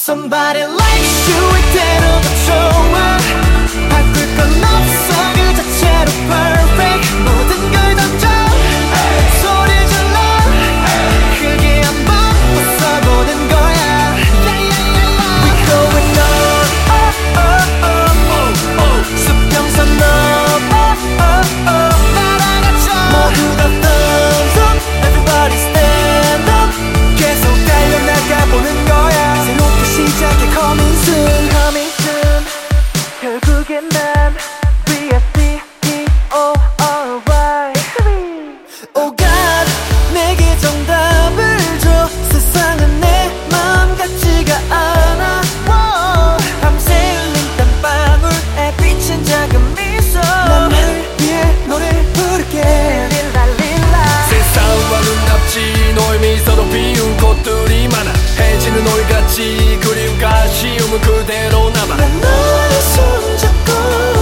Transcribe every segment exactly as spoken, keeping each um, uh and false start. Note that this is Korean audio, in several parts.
Somebody likes you 이대로도 좋아 바꿀 건 없어 그 자체로 perfect 모든 걸 던져 소리 질러 크게 한번 웃어보는 거야 We going on oh, oh, oh, oh. 수평선 넘어 oh, oh. 날아가죠 모두 다 thumbs up Everybody stand up 계속 달려나가보는 거야 새롭게 시작해 coming soon coming soon 결국엔 난 B-I-C-T-O alright Oh God 내게 정답을 줘 세상은 내 맘 같지가 않아 밤새 흘린 땀방울에 비친 작은 미소 난 너를 위해 노래 부를게 릴랄릴라 세상과는 답지 너의 미소로 비운 꽃들이 많아 해지는 올같이 그리움과 아쉬움은 그대로 남아 난 너의 손잡고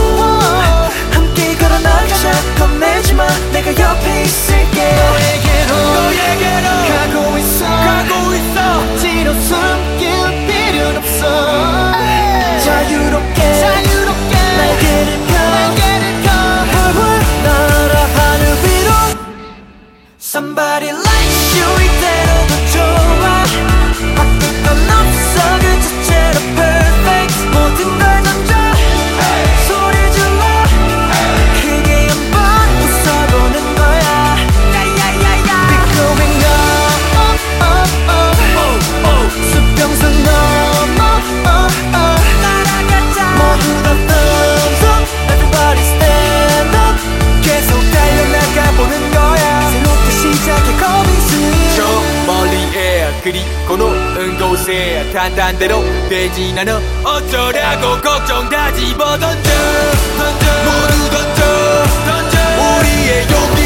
함께 걸어나가자 겁내지마 내가 옆에 있을게 너에게로 너에게로 가고 있어 가고 있어 억지로 숨길 필요는 없어 자유롭게 자유롭게 날개를 펴 날개를 펴 활활 날아 하늘 위로 Somebody likes you 이대로도 좋아 바꿀 건 없어 그 자체로 perfect 모든 걸 던져 소리 질러 크게 한번 웃어보는 거야 Be going up oh, oh, oh. 수평선 넘어 oh, oh. 날아가자 모두 다 thumbs up Everybody stand up 계속 달려나가보는 거야 새롭게 시작해 coming soon 저 멀리에 그리고 높은 곳에 탄탄대로 되진 않아 어쩌라고 걱정 다 집어던져 던져 모두 던져 던져 우리의 용기